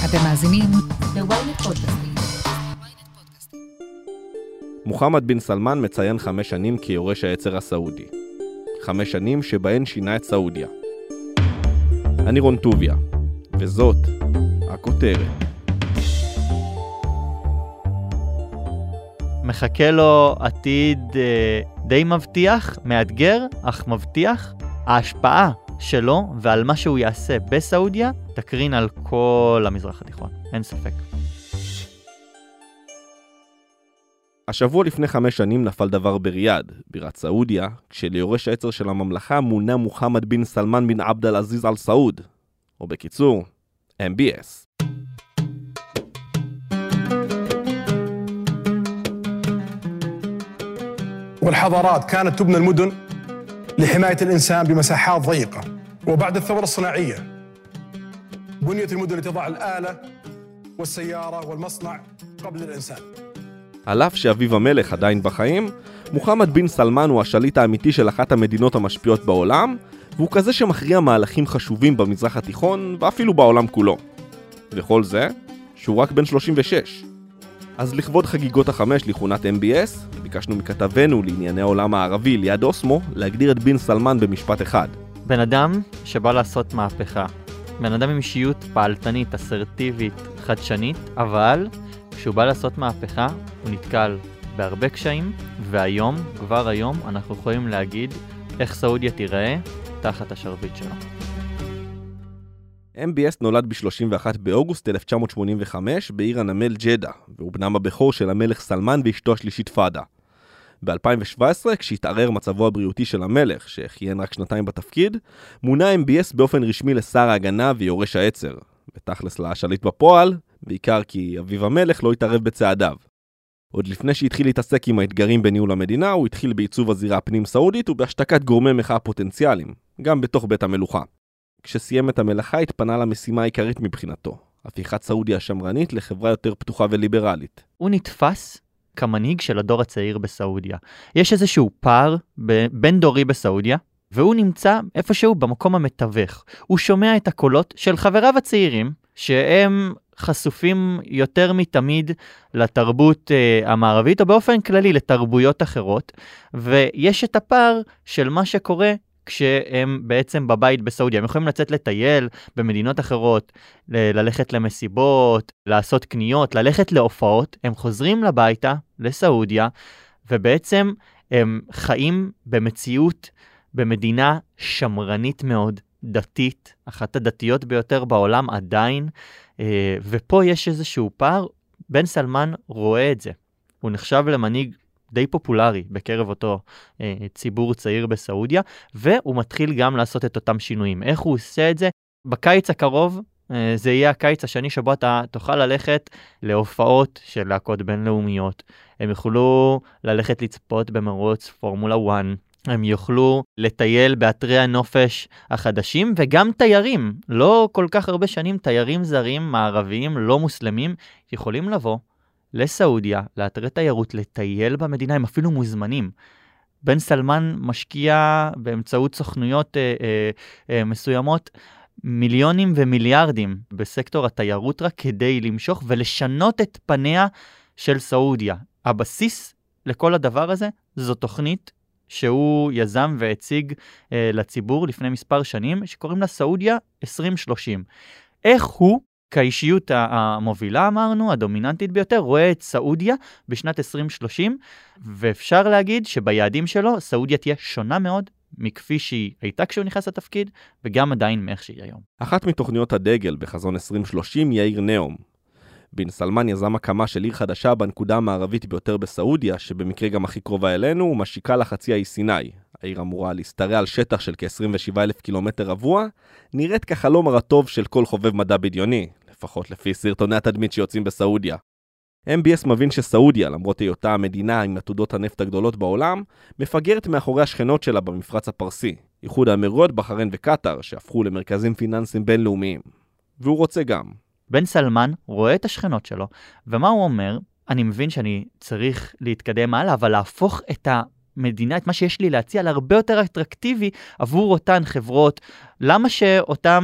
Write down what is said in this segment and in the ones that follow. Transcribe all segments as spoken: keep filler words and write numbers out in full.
אתם מאזינים ל-ynet פודקאסטים. מוחמד בן סלמן מציין חמש שנים כיורש העצר הסעודי. חמש שנים שבהן שינה את סעודיה. אני רון טוביה, וזאת הכותרת. מחכה לו עתיד אה, די מבטיח, מאתגר, אך מבטיח. ההשפעה שלו ועל מה שהוא יעשה בסעודיה תקרין על כל המזרח התיכון, אין ספק. השבוע לפני חמש שנים נפל דבר בריאד, בירת סעודיה, כשליורש העצר של הממלכה מונה מוחמד בן סלמן בן עבד אל-עזיז אל סעוד, או בקיצור, אם בי אס. والحضارات كانت تبنى المدن لحماية الإنسان بمساحات ضيقة، وبعد الثورة الصناعية بنيت المدن لتضع الآلة والسيارة والمصنع قبل الإنسان. על אף שאביו המלך עדיין בחיים, מוחמד בן סלמן הוא השליט האמיתי של אחת המדינות המשפיעות בעולם, והוא כזה שמכריע מהלכים חשובים במזרח התיכון ואפילו בעולם כולו. וכל זה, שהוא רק בן שלושים ושש. אז לכבוד חגיגות החמש לכהונת אם בי אס, ביקשנו מכתבנו לענייני העולם הערבי ליד אוסמו להגדיר את בן סלמן במשפט אחד. בן אדם שבא לעשות מהפכה. בן אדם עם אישיות פעלתנית, אסרטיבית, חדשנית, אבל כשהוא בא לעשות מהפכה הוא נתקל בהרבה קשיים, והיום, כבר היום, אנחנו יכולים להגיד איך סעודיה תיראה תחת השרביט שלו. אם בי אס נולד ב-שלושים ואחד באוגוסט אלף תשע מאות שמונים וחמש בעיר הנמל ג'דה, והוא בנם הבכור של המלך סלמן ואשתו השלישית פאדה. ב-אלפיים שבע עשרה, כשהתערער מצבו הבריאותי של המלך, שכיהן רק שנתיים בתפקיד, מונה אם בי אס באופן רשמי לשר ההגנה ויורש העצר, ותכלס לשליט בפועל, בעיקר כי אביו המלך לא התערב בצעדיו. עוד לפני שהתחיל להתעסק עם האתגרים בניהול המדינה, הוא התחיל בעיצוב הזירה הפנים סעודית ובהשתקת גורמי מחאה פוטנציאליים, גם בתוך בית המלוכה. כשסיים את המלאכה התפנה למשימה העיקרית מבחינתו, הפיכת סעודיה השמרנית לחברה יותר פתוחה וליברלית. הוא נתפס כמנהיג של הדור הצעיר בסעודיה. יש איזשהו פער בין דורי בסעודיה, והוא נמצא איפשהו במקום המתווך. הוא שומע את הקולות של חבריו הצעירים, שהם חשופים יותר מתמיד לתרבות uh, המערבית, או באופן כללי לתרבויות אחרות, ויש את הפער של מה שקורה כשהם בעצם בבית בסעודיה. הם יכולים לצאת לטייל במדינות אחרות, ל- ללכת למסיבות, לעשות קניות, ללכת להופעות. הם חוזרים לביתה, לסעודיה, ובעצם הם חיים במציאות, במדינה שמרנית מאוד, דתית, אחת הדתיות ביותר בעולם עדיין, ופה יש איזשהו פער. בן סלמן רואה את זה. הוא נחשב למנהיג די פופולרי בקרב אותו אה, ציבור צעיר בסעודיה, והוא מתחיל גם לעשות את אותם שינויים. איך הוא עושה את זה? בקיץ הקרוב, אה, זה יהיה הקיץ השני שבו אתה תוכל ללכת להופעות של להקות בינלאומיות. הם יוכלו ללכת לצפות במרוץ פורמולה אחת, הם יוכלו לטייל באתרי הנופש החדשים, וגם תיירים, לא כל כך הרבה שנים, תיירים זרים, מערביים, לא מוסלמים, יכולים לבוא לסעודיה, לאתרי תיירות, לטייל במדינה, הם אפילו מוזמנים. בן סלמן משקיע באמצעות סוכנויות אה, אה, אה, מסוימות, מיליונים ומיליארדים בסקטור התיירות רק כדי למשוך ולשנות את פניה של סעודיה. הבסיס לכל הדבר הזה זו תוכנית שהוא יזם והציג אה, לציבור לפני מספר שנים, שקוראים לה סעודיה עשרים שלושים. איך הוא, כאישיות המובילה אמרנו, הדומיננטית ביותר, רואה את סעודיה בשנת עשרים שלושים, ואפשר להגיד שביעדים שלו סעודיה תהיה שונה מאוד מכפי שהיא הייתה כשהוא נכנס לתפקיד, וגם עדיין מאיך שהיא היום. אחת מתוכניות הדגל בחזון עשרים שלושים היא העיר נאום. בן סלמן יזם הקמה של עיר חדשה בנקודה המערבית ביותר בסעודיה, שבמקרה גם הכי קרובה אלינו, ומשיקה לחצי האי סיני. העיר אמורה להסתרע על שטח של כ-עשרים ושבעה אלף קילומטר רבוע, נראית כחלום הרטוב של כל חובב מדע בדיוני, לפחות לפי סרטוני התדמית שיוצאים בסעודיה. אם בי אס מבין שסעודיה, למרות היותה המדינה עם עתודות הנפט הגדולות בעולם, מפגרת מאחורי השכנות שלה במפרץ הפרסי, איחוד האמירויות, בחריין וקטר, שהפכו למרכזים פיננסיים בינלאומיים. והוא רוצה גם. בן סלמן רואה את השכנות שלו, ומה הוא אומר? אני מבין שאני צריך להתקדם הלאה, אבל להפוך את המדינה, את מה שיש לי להציע, להרבה יותר אטרקטיבי עבור אותן חברות. למה שאותם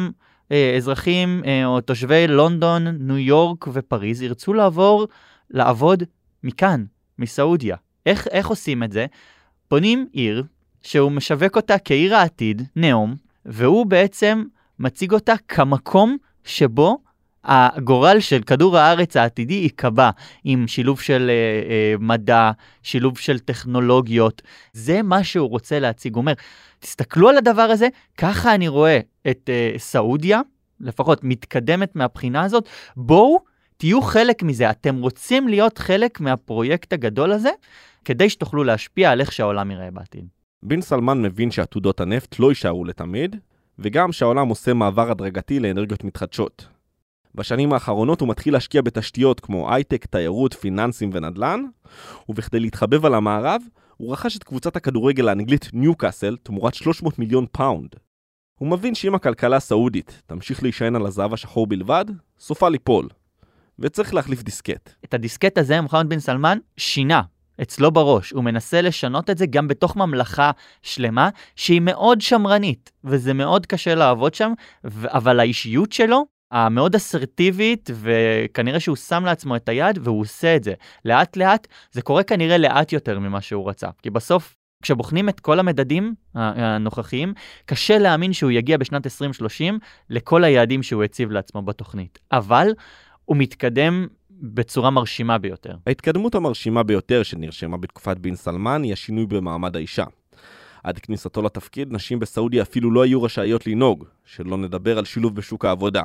אזרחים או תושבי לונדון, ניו יורק ופריז ירצו לעבור, לעבוד מכאן, מסעודיה. איך, איך עושים את זה? בונים עיר שהוא משווק אותה כעיר העתיד, נאום, והוא בעצם מציג אותה כמקום שבו הגורל של כדור הארץ העתידי יקבע, עם שילוב של אה, אה, מדע, שילוב של טכנולוגיות. זה מה שהוא רוצה להציג. הוא אומר, תסתכלו על הדבר הזה, ככה אני רואה את אה, סעודיה, לפחות מתקדמת מהבחינה הזאת, בואו תהיו חלק מזה, אתם רוצים להיות חלק מהפרויקט הגדול הזה, כדי שתוכלו להשפיע על איך שהעולם יראה בעתיד. בן סלמן מבין שעתודות הנפט לא יישארו לתמיד, וגם שהעולם עושה מעבר הדרגתי לאנרגיות מתחדשות. בשנים האחרונות הוא מתחיל להשקיע בתשתיות כמו הייטק, תיירות, פיננסים ונדל"ן, ובכדי להתחבב על המערב, הוא רכש את קבוצת הכדורגל האנגלית ניוקאסל תמורת שלוש מאות מיליון פאונד. הוא מבין שאם הכלכלה הסעודית תמשיך להישען על הזהב השחור בלבד, סופה ליפול, וצריך להחליף דיסקט. את הדיסקט הזה מוחמד בן סלמן שינה אצלו בראש. הוא מנסה לשנות את זה גם בתוך ממלכה שלמה שהיא מאוד שמרנית, וזה מאוד קשה לעבוד שם, אבל האישיות שלו המאוד אסרטיבית, וכנראה שהוא שם לעצמו את היד, והוא עושה את זה. לאט לאט, זה קורה כנראה לאט יותר ממה שהוא רצה. כי בסוף, כשבוחנים את כל המדדים הנוכחיים, קשה להאמין שהוא יגיע בשנת עשרים שלושים לכל היעדים שהוא הציב לעצמו בתוכנית. אבל הוא מתקדם בצורה מרשימה ביותר. ההתקדמות המרשימה ביותר שנרשמה בתקופת בן סלמן היא השינוי במעמד האישה. עד כניסתו לתפקיד, נשים בסעודיה אפילו לא היו רשאיות לנהוג, שלא נדבר על שילוב בשוק העבודה.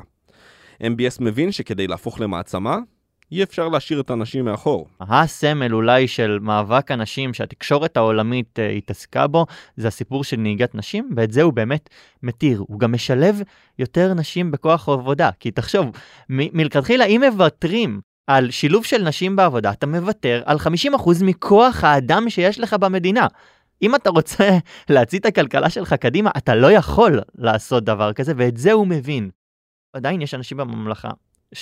אם בי אס מבין שכדי להפוך למעצמה, אי אפשר להשאיר את הנשים מאחור. הסמל אולי של מאבק הנשים שהתקשורת העולמית uh, התעסקה בו, זה הסיפור של נהיגת נשים, ואת זה הוא באמת מתיר. הוא גם משלב יותר נשים בכוח העבודה, כי תחשוב, מ- מלכתחילה אם מוותרים על שילוב של נשים בעבודה, אתה מוותר על חמישים אחוז מכוח האדם שיש לך במדינה. אם אתה רוצה להציא את הכלכלה שלך קדימה, אתה לא יכול לעשות דבר כזה, ואת זה הוא מבין. עדיין יש אנשים בממלכה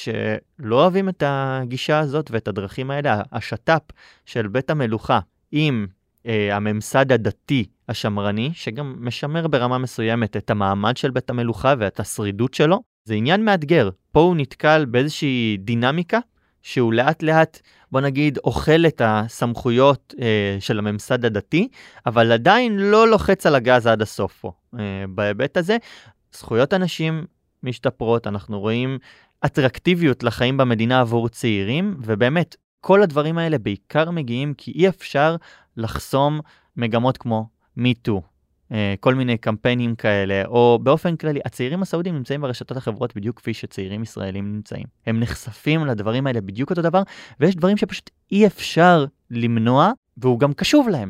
שלא אוהבים את הגישה הזאת ואת הדרכים האלה, השטאפ של בית המלוכה עם אה, הממסד הדתי השמרני, שגם משמר ברמה מסוימת את המעמד של בית המלוכה ואת השרידות שלו. זה עניין מאתגר. פה הוא נתקל באיזושהי דינמיקה, שהוא לאט לאט, בוא נגיד, אוכל את הסמכויות אה, של הממסד הדתי, אבל עדיין לא לוחץ על הגז עד הסוף פה. אה, בהיבט הזה, זכויות אנשים משתפרות, אנחנו רואים אטרקטיביות לחיים במדינה עבור צעירים, ובאמת, כל הדברים האלה בעיקר מגיעים, כי אי אפשר לחסום מגמות כמו מיטו, כל מיני קמפיינים כאלה, או באופן כללי, הצעירים הסעודים נמצאים ברשתות החברות בדיוק כפי שצעירים ישראלים נמצאים. הם נחשפים לדברים האלה בדיוק אותו דבר, ויש דברים שפשוט אי אפשר למנוע, והוא גם קשוב להם.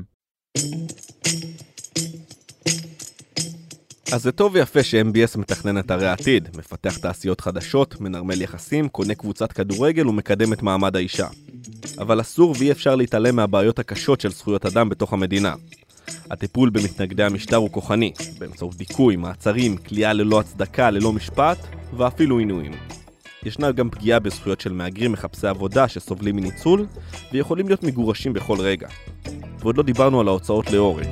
אז זה טוב ויפה ש-אם בי אס מתכנן את הרי העתיד, מפתח תעשיות חדשות, מנרמל יחסים, קונה קבוצת כדורגל ומקדם את מעמד האישה. אבל אסור ואי אפשר להתעלם מהבעיות הקשות של זכויות אדם בתוך המדינה. הטיפול במתנגדי המשטר הוא כוחני, באמצעות דיכוי, מעצרים, כליאה ללא הצדקה, ללא משפט, ואפילו עינויים. ישנה גם פגיעה בזכויות של מהגרים מחפשי עבודה שסובלים מניצול, ויכולים להיות מגורשים בכל רגע. ועוד לא דיברנו על ההוצאות להורג.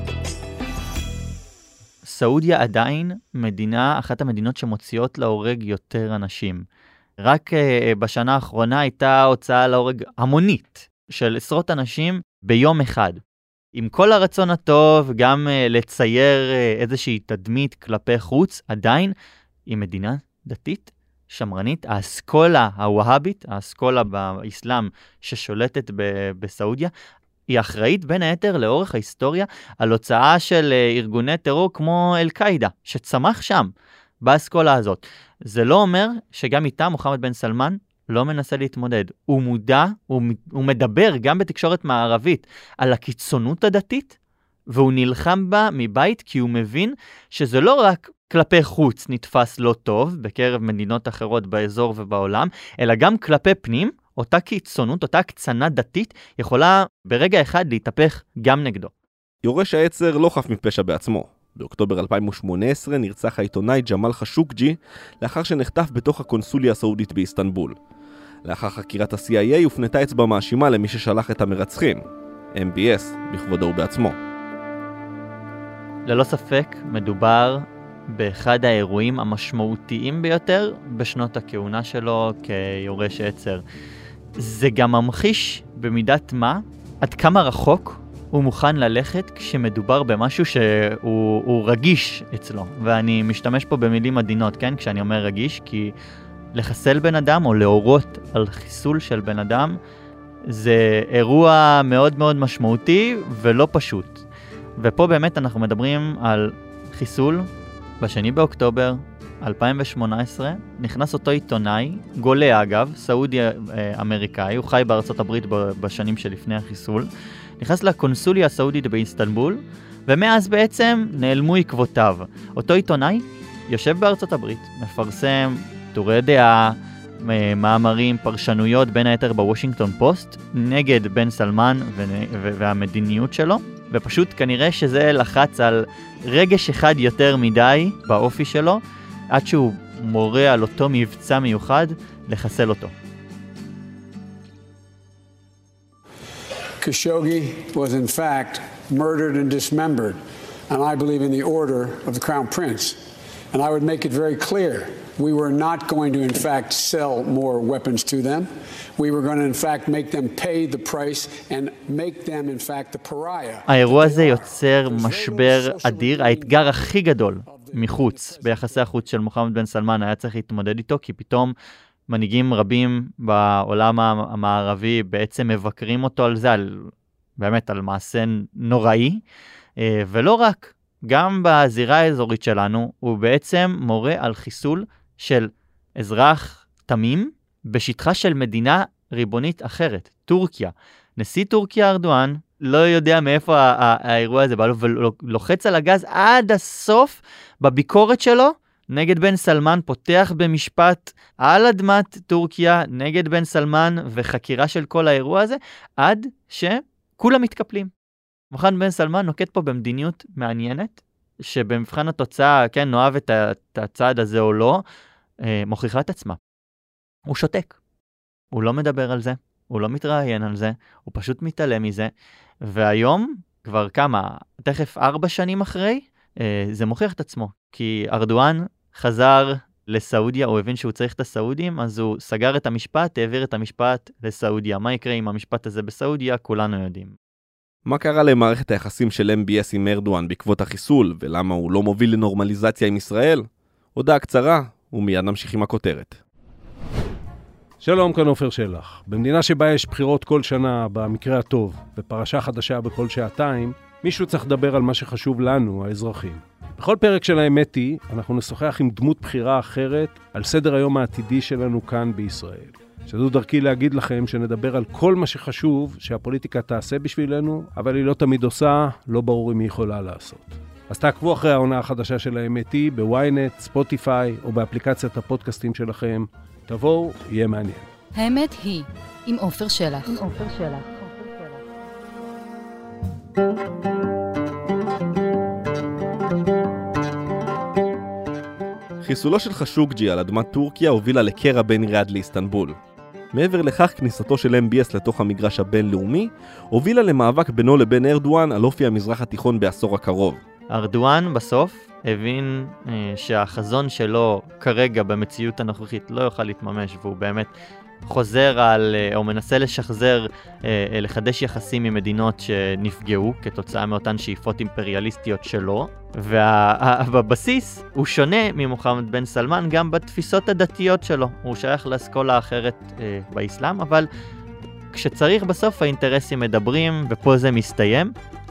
סעודיה עדיין מדינה, אחת המדינות שמוציאות להורג יותר אנשים. רק uh, בשנה האחרונה הייתה הוצאה להורג המונית של עשרות אנשים ביום אחד. עם כל הרצון הטוב, גם uh, לצייר uh, איזושהי תדמית כלפי חוץ, עדיין היא מדינה דתית, שמרנית. האסכולה הווהאבית, האסכולה באסלאם ששולטת ב- בסעודיה, היא אחראית בין היתר לאורך ההיסטוריה על הוצאה של ארגוני טרור כמו אל-קאידה, שצמח שם, באסכולה הזאת. זה לא אומר שגם איתה מוחמד בן סלמן לא מנסה להתמודד. הוא מודע, הוא, הוא מדבר גם בתקשורת מערבית על הקיצונות הדתית, והוא נלחם בה מבית כי הוא מבין שזה לא רק כלפי חוץ נתפס לא טוב בקרב מדינות אחרות באזור ובעולם, אלא גם כלפי פנים, אותה קיצונות, אותה קצנה דתית, יכולה ברגע אחד להתהפך גם נגדו. יורש העצר לא חף מפשע בעצמו. באוקטובר אלפיים ושמונה עשרה נרצח העיתונאי ג'מאל חשוקג'י, לאחר שנחטף בתוך הקונסוליה הסעודית באיסטנבול. לאחר חקירת ה-סי איי איי הופנתה אצבע מאשימה למי ששלח את המרצחים, אם בי אס בכבודו ובעצמו. ללא ספק מדובר באחד האירועים המשמעותיים ביותר בשנות הכהונה שלו כיורש עצר. זה גם ממחיש במידת מה עד כמה רחוק הוא מוכן ללכת כשמדובר במשהו שהוא הוא רגיש אצלו. ואני משתמש פה במילים עדינות, כן? כשאני אומר רגיש, כי לחסל בן אדם או להורות על חיסול של בן אדם זה אירוע מאוד מאוד משמעותי ולא פשוט. ופה באמת אנחנו מדברים על חיסול בשני באוקטובר אלפיים שמונה עשרה. נכנס אותו עיתונאי, גולה אגב, סעודי אמריקאי, הוא חי בארצות הברית בשנים שלפני החיסול, נכנס לקונסוליה הסעודית באיסטנבול, ומאז בעצם נעלמו עקבותיו. אותו עיתונאי יושב בארצות הברית, מפרסם טורי דעה, מאמרים, פרשנויות, בין היתר בוושינגטון פוסט, נגד בן סלמן והמדיניות שלו, ופשוט כנראה שזה לחץ על רגש אחד יותר מדי באופי שלו, עד שהוא מורה על אותו מבצע מיוחד לחסל אותו. Khashoggi was in fact murdered and dismembered, and I believe in the order of the Crown Prince. And I would make it very clear, we were not going to in fact sell more weapons to them. We were going to in fact make them pay the price and make them in fact the pariah. האירוע הזה יוצר משבר אדיר, האתגר הכי גדול מחוץ, ביחסי החוץ של מוחמד בן סלמן היה צריך להתמודד איתו, כי פתאום מנהיגים רבים בעולם המערבי בעצם מבקרים אותו על זה, על, באמת על מעשה נוראי, ולא רק, גם בזירה האזורית שלנו, הוא בעצם מורה על חיסול של אזרח תמים, בשטחה של מדינה ריבונית אחרת, טורקיה. נשיא טורקיה ארדואן לא יודע מאיפה האירוע הזה בא לו, ולוחץ על הגז עד הסוף בביקורת שלו, נגד בן סלמן, פותח במשפט על אדמת טורקיה נגד בן סלמן וחקירה של כל האירוע הזה, עד שכולם מתקפלים. מוחמד בן סלמן נוקט פה במדיניות מעניינת, שבמבחן התוצאה, כן, נאהב את הצעד הזה או לא, מוכיחה את עצמה. הוא שותק. הוא לא מדבר על זה, הוא לא מתראיין על זה, הוא פשוט מתעלם מזה, והיום, כבר כמה, תכף ארבע שנים אחרי, זה מוכיח את עצמו, כי ארדואן חזר לסעודיה, הוא הבין שהוא צריך את הסעודים, אז הוא סגר את המשפט, העביר את המשפט לסעודיה. מה יקרה עם המשפט הזה בסעודיה? כולנו יודעים. מה קרה למערכת היחסים של אם בי אס עם ארדואן בעקבות החיסול, ולמה הוא לא מוביל לנורמליזציה עם ישראל? הודעה קצרה, ומיד נמשיך עם הכותרת. שלום, כאן עופר שלח. במדינה שבה יש בחירות כל שנה, במקרה הטוב, ופרשה חדשה בכל שעתיים, מישהו צריך לדבר על מה שחשוב לנו, האזרחים. בכל פרק של האמת היא, אנחנו נשוחח עם דמות בחירה אחרת על סדר היום העתידי שלנו כאן בישראל. שזו דרכי להגיד לכם שנדבר על כל מה שחשוב שהפוליטיקה תעשה בשבילנו, אבל היא לא תמיד עושה, לא ברור אם היא יכולה לעשות. אז תעקבו אחרי העונה החדשה של האמת היא, בוויינט, ספוטיפיי או באפליקציית הפודקאסטים שלכם. תבואו, יהיה מעניין. האמת היא, עם עופר שלח. עם עופר שלח. חיסולו של חשוקג'י על אדמת טורקיה הובילה לקרע בין ריאד לאיסטנבול. מעבר לכך, כניסתו של אם בי אס לתוך המגרש הבינלאומי הובילה למאבק בינו לבין ארדואן על אופי המזרח התיכון בעשור הקרוב. ארדואן בסוף הבין אה, שהחזון שלו כרגע במציאות הנוכחית לא יוכל להתממש, והוא באמת חוזר על, או מנסה לשחזר, אה, לחדש יחסים עם מדינות שנפגעו כתוצאה מאותן שאיפות אימפריאליסטיות שלו, ובבסיס הוא שונה ממוחמד בן סלמן גם בתפיסות הדתיות שלו. הוא שייך לאסכולה אחרת אה, באסלאם, אבל כשצריך בסוף האינטרסים מדברים, ופה זה מסתיים.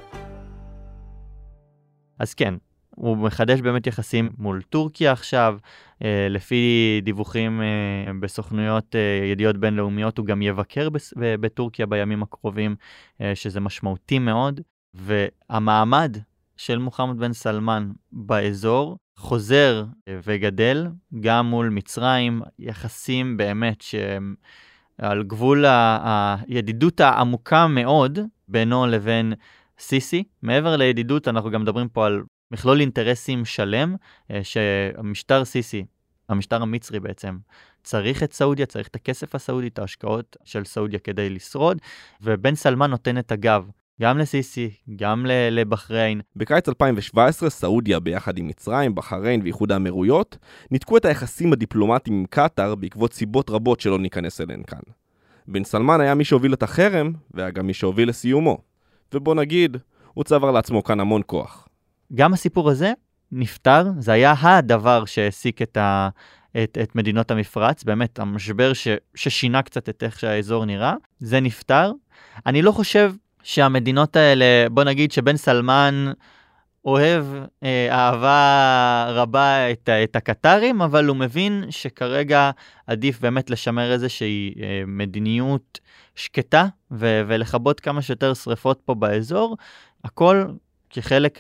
אז כן, הוא מחדש באמת יחסים מול טורקיה עכשיו, אה, לפי דיווחים אה, בסוכנויות אה, ידיעות בינלאומיות, הוא גם יבקר בס- בטורקיה בימים הקרובים, אה, שזה משמעותי מאוד, והמעמד של מוחמד בן סלמן באזור חוזר אה, וגדל, גם מול מצרים, יחסים באמת שהם על גבול ה- הידידות העמוקה מאוד בינו לבין סיסי. מעבר לידידות אנחנו גם מדברים פה על מכלול אינטרסים שלם, שהמשטר סיסי, המשטר המצרי בעצם, צריך את סעודיה, צריך את הכסף הסעודי, את ההשקעות של סעודיה כדי לשרוד, ובן סלמן נותן את הגב גם לסיסי, גם לבחריין. בקיץ אלפיים שבע עשרה, סעודיה ביחד עם מצרים, בחריין ואיחוד האמירויות, ניתקו את היחסים הדיפלומטיים עם קטר בעקבות סיבות רבות שלא ניכנס אליהן כאן. בן סלמן היה מי שהוביל את החרם, והיה גם מי שהוביל לסיומו. ובוא נגיד, הוא צבר לעצמו כאן המון כוח. גם הסיפור הזה נפטר, זה היה הדבר שהעסיק את, ה, את, את מדינות המפרץ, באמת המשבר ש, ששינה קצת את איך שהאזור נראה, זה נפטר. אני לא חושב שהמדינות האלה, בוא נגיד שבן סלמן אוהב אה, אהבה רבה את, את הקטרים, אבל הוא מבין שכרגע עדיף באמת לשמר איזושהי אה, מדיניות שקטה, ו, ולחבות כמה שיותר שריפות פה באזור, הכל כחלק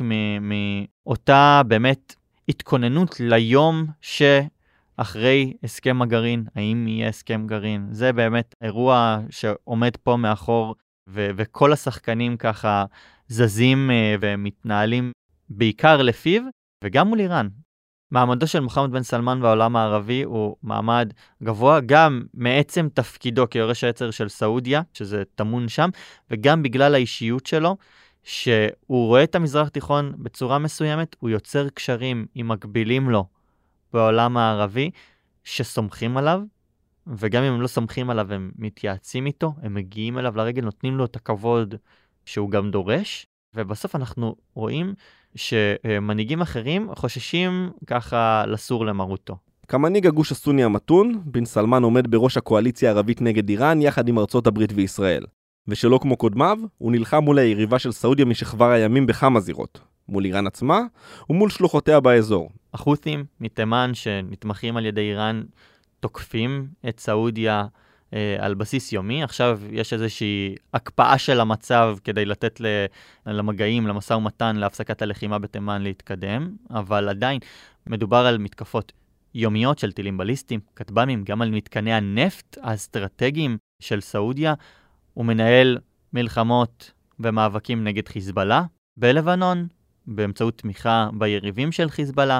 מאותה באמת התכוננות ליום שאחרי הסכם הגרעין, האם יהיה הסכם גרעין. זה באמת אירוע שעומד פה מאחור, ו- וכל השחקנים ככה זזים uh, ומתנהלים בעיקר לפיו, וגם מול איראן. מעמדו של מוחמד בן סלמן בעולם הערבי הוא מעמד גבוה, גם מעצם תפקידו כיורש העצר של סעודיה, שזה תמון שם, וגם בגלל האישיות שלו, שהוא רואה את המזרח תיכון בצורה מסוימת, הוא יוצר קשרים עם מקבילים לו בעולם הערבי, שסומכים עליו, וגם אם הם לא סומכים עליו, הם מתייעצים איתו, הם מגיעים אליו לרגל, נותנים לו את הכבוד שהוא גם דורש, ובסוף אנחנו רואים שמנהיגים אחרים חוששים ככה לסור למרותו. כמנהיג הגוש הסוני המתון, בן סלמן עומד בראש הקואליציה הערבית נגד איראן יחד עם ארצות הברית וישראל. ושלא כמו קודמיו, הוא נלחם מול היריבה של סעודיה משכבר הימים בכמה זירות. מול איראן עצמה ומול שלוחותיה באזור. החות'ים מתימן שנתמכים על ידי איראן תוקפים את סעודיה אה, על בסיס יומי. עכשיו יש איזושהי הקפאה של המצב כדי לתת למגעים, למשא ומתן, להפסקת הלחימה בתימן להתקדם, אבל עדיין מדובר על מתקפות יומיות של טילים בליסטיים, כטב"מים, גם על מתקני הנפט האסטרטגיים של סעודיה. הוא מנהל מלחמות ומאבקים נגד חיזבאללה בלבנון, באמצעות תמיכה ביריבים של חיזבאללה,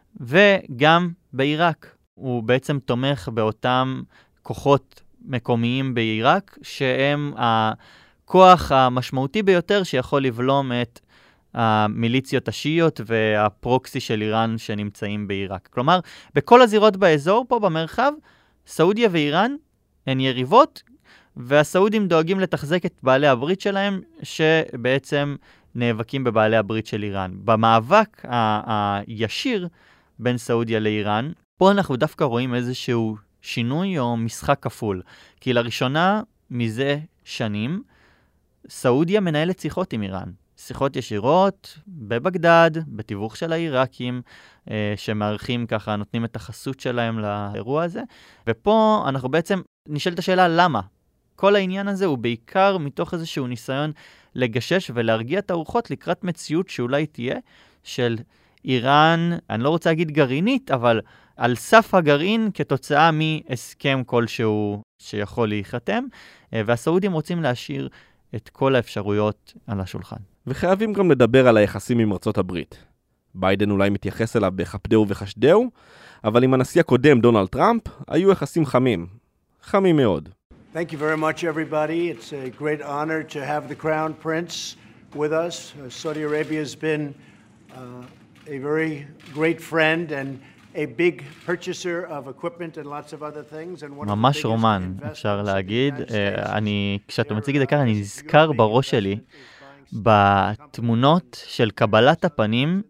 וגם בעיראק. הוא בעצם תומך באותם כוחות מקומיים בעיראק, שהם הכוח המשמעותי ביותר שיכול לבלום את המיליציות השיעיות והפרוקסי של איראן שנמצאים בעיראק. כלומר, בכל הזירות באזור פה במרחב, סעודיה ואיראן הן יריבות, והסעודים דואגים לתחזק את בעלי הברית שלהם, שבעצם נאבקים בבעלי הברית של איראן. במאבק ה- הישיר בין סעודיה לאיראן, פה אנחנו דווקא רואים איזשהו שינוי או משחק כפול. כי לראשונה מזה שנים, סעודיה מנהלת שיחות עם איראן. שיחות ישירות בבגדד, בתיווך של העיראקים, אה, שמערכים ככה, נותנים את החסות שלהם לאירוע הזה. ופה אנחנו בעצם נשאלת השאלה למה. כל העניין הזה הוא בעיקר מתוך איזשהו ניסיון לגשש ולהרגיע את הרוחות לקראת מציאות שאולי תהיה של איראן, אני לא רוצה להגיד גרעינית, אבל על סף הגרעין כתוצאה מהסכם כלשהו שיכול להיחתם, והסעודים רוצים להשאיר את כל האפשרויות על השולחן. וחייבים גם לדבר על היחסים עם ארצות הברית. ביידן אולי מתייחס אליו בחפדהו וחשדהו, אבל עם הנשיא הקודם דונלד טראמפ היו יחסים חמים. חמים מאוד. Thank you very much, everybody. It's a great honor to have the Crown Prince with us. Uh, Saudi Arabia has been uh, a very great friend and a big purchaser of equipment and lots of other things. And one ממש רומן, אפשר להגיד. אני, כשאתה מציג את זה כאן, אני נזכר בראש שלי בתמונות של קבלת הפנים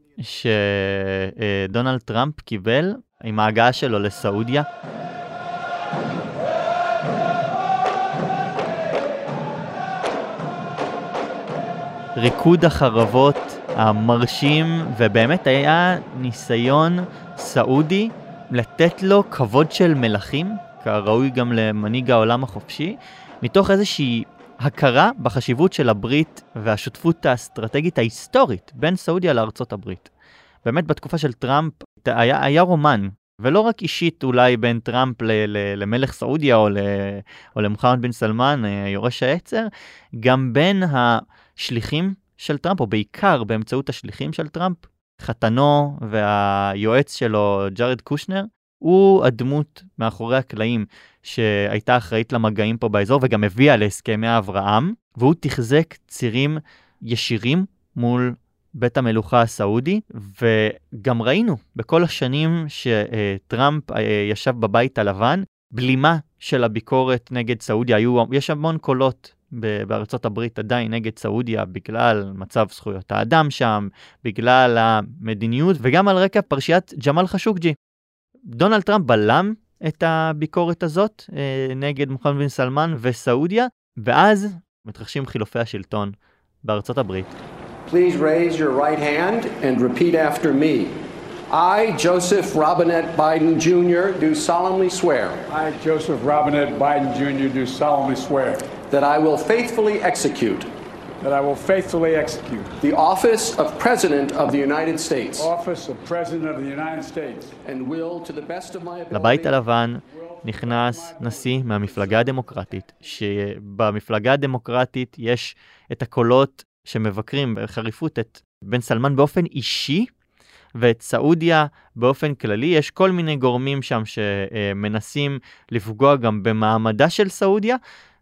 שדונלד טראמפ קיבל עם ההגעה שלו לסעודיה. ריקוד החרבות המרשים, ובאמת היה ניסיון סעודי לתת לו כבוד של מלכים, כראוי גם למנהיג העולם החופשי, מתוך איזושהי הכרה בחשיבות של הברית והשותפות האסטרטגית ההיסטורית בין סעודיה לארצות הברית. באמת בתקופה של טראמפ היה, היה רומן, ולא רק אישית אולי בין טראמפ ל- ל- למלך סעודיה או, ל- או למוחמד בן סלמן, יורש העצר, גם בין השליחים של טראמפ, או בעיקר באמצעות השליחים של טראמפ, חתנו והיועץ שלו ג'ארד קושנר, הוא הדמות מאחורי הקלעים שהייתה אחראית למגעים פה באזור וגם הביאה להסכמי אברהם, והוא תחזק צירים ישירים מול בית המלוכה הסעודי, וגם ראינו בכל השנים שטראמפ ישב בבית הלבן, בלימה של הביקורת נגד סעודיה, היו, יש המון קולות בארצות הברית עדיין נגד סעודיה, בגלל מצב זכויות האדם שם, בגלל המדיניות, וגם על רקע פרשיית ג'מאל חשוקג'י. דונלד טראמפ בלם את הביקורת הזאת נגד מוחמד בן סלמן וסעודיה, ואז מתרחשים חילופי השלטון בארצות הברית. Please raise your right hand and repeat after me. I, Joseph Robinette Biden Junior, do solemnly swear. I, Joseph Robinette Biden Junior, do solemnly swear. That I will faithfully execute. That I will faithfully execute. The office of President of the United States. Office of President of the United States. And will, to the best of my ability. לבית הלבן נכנס נשיא מהמפלגה הדמוקרטית, שבמפלגה הדמוקרטית יש את הקולות שמבקרים בחריפות את בן סלמן באופן אישי, ואת סעודיה באופן כללי. יש כל מיני גורמים שם שמנסים לפגוע גם במעמדה של סעודיה,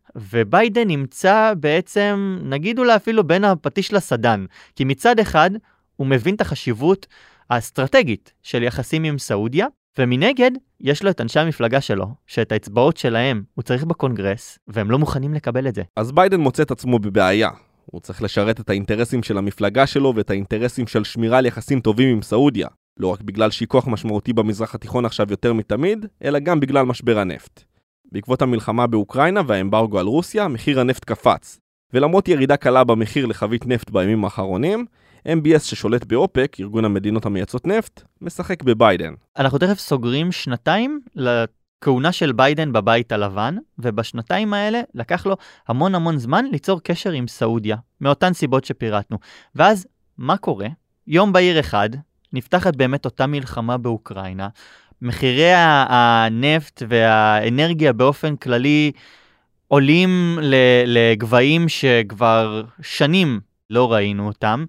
וביידן נמצא בעצם, נגיד אולי אפילו בין הפטיש לסדן, כי מצד אחד הוא מבין את החשיבות האסטרטגית של יחסים עם סעודיה, ומנגד יש לו את אנשי המפלגה שלו, שאת האצבעות שלהם הוא צריך בקונגרס, והם לא מוכנים לקבל את זה. אז ביידן מוצא את עצמו בבעיה. הוא צריך לשרת את האינטרסים של המפלגה שלו ואת האינטרסים של שמירה על יחסים טובים עם סעודיה. לא רק בגלל שהיא כוח משמעותי במזרח התיכון עכשיו יותר מתמיד, אלא גם בגלל משבר הנפט. בעקבות המלחמה באוקראינה והאמברגו על רוסיה, מחיר הנפט קפץ. ולמרות ירידה קלה במחיר לחבית נפט בימים האחרונים, אם בי אס ששולט באופק, ארגון המדינות המייצאות נפט, משחק בביידן. אנחנו תכף סוגרים שנתיים לכהונה של ביידן בבית הלבן, ובשנתיים האלה לקח לו המון המון זמן ליצור קשר עם סעודיה, מאותן סיבות שפירטנו. ואז מה קורה? יום בהיר אחד, נפתחת באמת אותה מלחמה באוקראינה, מחירי הנפט והאנרגיה באופן כללי עולים לגבהים שכבר שנים לא ראינו אותם,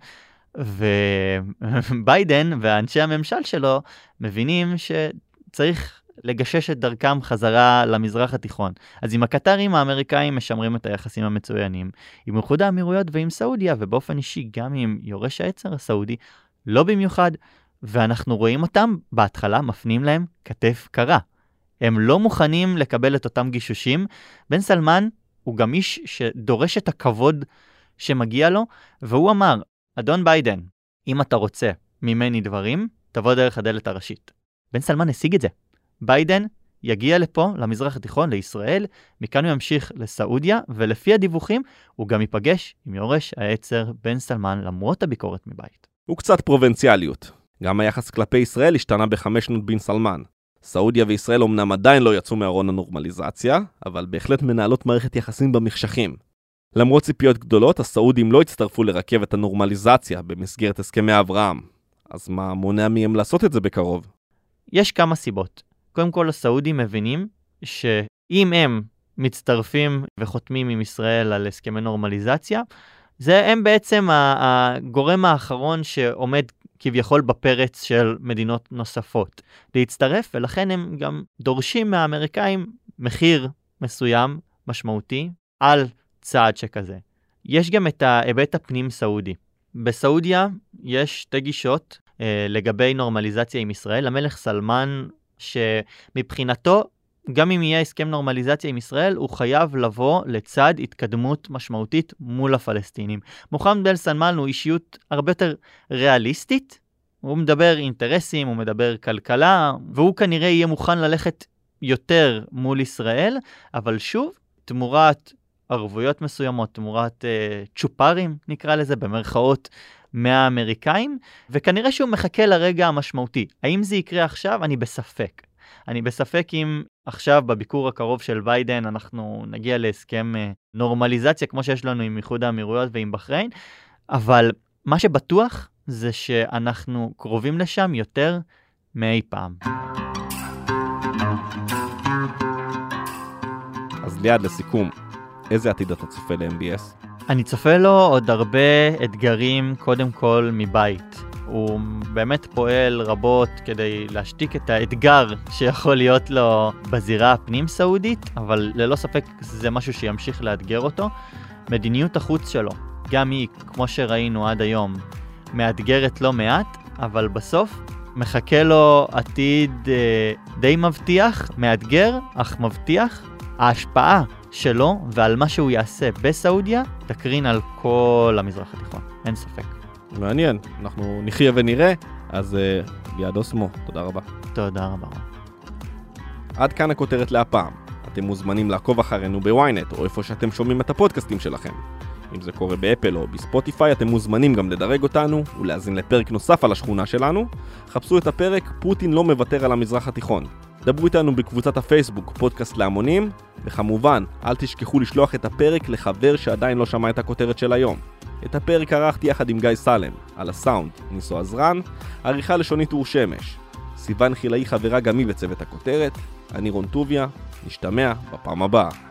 וביידן ואנשי הממשל שלו מבינים שצריך לגשש את דרכם חזרה למזרח התיכון. אז עם הקטרים האמריקאים משמרים את היחסים המצוינים, עם איחוד האמירויות ועם סעודיה, ובאופן אישי גם עם יורש העצר הסעודי, לא במיוחד, ואנחנו רואים אותם בהתחלה מפנים להם כתף קרה. הם לא מוכנים לקבל את אותם גישושים. בן סלמן הוא גם איש שדורש את הכבוד שמגיע לו, והוא אמר, אדון ביידן, אם אתה רוצה ממני דברים, תבוא דרך הדלת הראשית. בן סלמן השיג את זה. ביידן יגיע לפה, למזרח התיכון, לישראל, מכאן הוא ימשיך לסעודיה, ולפי הדיווחים הוא גם ייפגש עם יורש העצר בן סלמן, למרות הביקורת מבית. הוא קצת פרובינציאליות. גם היחס כלפי ישראל השתנה בחמש שנות בן סלמן. סעודיה וישראל אומנם עדיין לא יצאו מארון הנורמליזציה, אבל בהחלט מנהלות מערכת יחסים במחשכים. למרות ציפיות גדולות, הסעודים לא הצטרפו לרכבת הנורמליזציה במסגרת הסכמי אברהם. אז מה מונע מהם לעשות את זה בקרוב? יש כמה סיבות. קודם כל, הסעודים מבינים שאם הם מצטרפים וחותמים עם ישראל על הסכמי נורמליזציה, זה הם בעצם הגורם האחרון שעומד כביכול בפרץ של מדינות נוספות להצטרף, ולכן הם גם דורשים מהאמריקאים מחיר מסוים, משמעותי, על צעד שכזה. יש גם את ההיבט הפנים סעודי. בסעודיה יש שתי גישות אה, לגבי נורמליזציה עם ישראל. המלך סלמן, שמבחינתו, גם אם יהיה הסכם נורמליזציה עם ישראל, הוא חייב לבוא לצד התקדמות משמעותית מול הפלסטינים. מוחמד בן סלמן הוא אישיות הרבה יותר ריאליסטית, הוא מדבר אינטרסים, הוא מדבר כלכלה, והוא כנראה יהיה מוכן ללכת יותר מול ישראל, אבל שוב, תמורת ערבויות מסוימות, תמורת אה, צ'ופרים, נקרא לזה, במרכאות מהאמריקאים, וכנראה שהוא מחכה לרגע המשמעותי. האם זה יקרה עכשיו? אני בספק. אני בספק אם עכשיו בביקור הקרוב של ביידן אנחנו נגיע להסכם נורמליזציה כמו שיש לנו עם איחוד האמירויות ועם בחריין, אבל מה שבטוח זה שאנחנו קרובים לשם יותר מאי פעם. אז ליד לסיכום, איזה עתיד אתה צופה ל-אם בי אס? אני צופה לו עוד הרבה אתגרים קודם כל מבית. הוא באמת פועל רבות כדי להשתיק את האתגר שיכול להיות לו בזירה הפנים סעודית, אבל ללא ספק זה משהו שימשיך לאתגר אותו. מדיניות החוץ שלו, גם היא, כמו שראינו עד היום, מאתגרת לא מעט, אבל בסוף מחכה לו עתיד אה, די מבטיח, מאתגר, אך מבטיח. ההשפעה שלו ועל מה שהוא יעשה בסעודיה תקרין על כל המזרח התיכון, אין ספק. מעניין, אנחנו נחיה ונראה, אז ליעד אוסמו, תודה רבה. תודה רבה. עד כאן הכותרת להפעם. אתם מוזמנים לעקוב אחרינו בוויינט או איפה שאתם שומעים את הפודקאסטים שלכם. אם זה קורה באפל או בספוטיפיי, אתם מוזמנים גם לדרג אותנו ולהזין לפרק נוסף על השכונה שלנו. חפשו את הפרק פוטין לא מוותר על המזרח התיכון. דברו איתנו בקבוצת הפייסבוק פודקאסט להמונים, וכמובן אל תשכחו לשלוח את הפרק לחבר שעדיין לא שמע את הכותרת של היום. את הפרק ערכתי יחד עם גיא סלם, על הסאונד ניסו עזרן, עריכה לשונית אור שמש. סיוון חילאי חברה גם היא בצוות הכותרת, אני רון טוביה, נשתמע בפעם הבאה.